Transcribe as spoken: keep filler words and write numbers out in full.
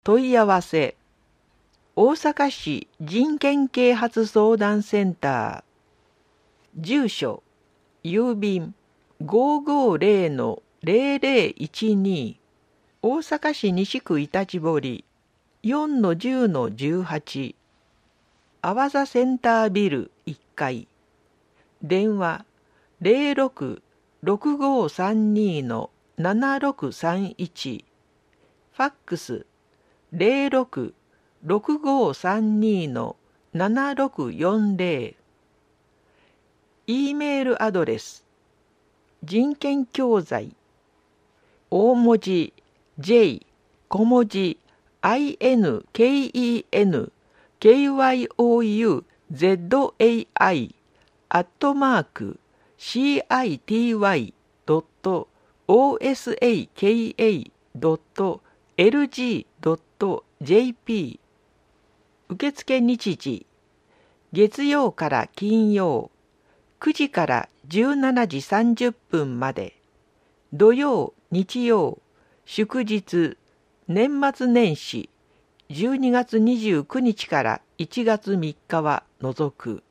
問い合わせ。大阪市人権啓発相談センター。住所、郵便 ごーごーぜろのぜろぜろいちに。大阪市西区板地堀 よんのじゅうのじゅうはち。阿波座センタービルいっかい。電話 ゼロろく ろくごーさんに のななろくさんいち。ファックスゼロろく ろくごーさんに のななろくよんぜろ。E メールアドレス。人権教材。大文字 J、小文字 インケン、キャイヨウ、ゼットエーアイ、アットマーク、シーアイティーワイドットオーエスエーケーエードットエルジードットジェーピー。受付日時。月曜から金曜、くじからじゅうしちじさんじゅっぷんまで。土曜、日曜、祝日、年末年始、じゅうにがつにじゅうくにちからいちがつみっかは除く。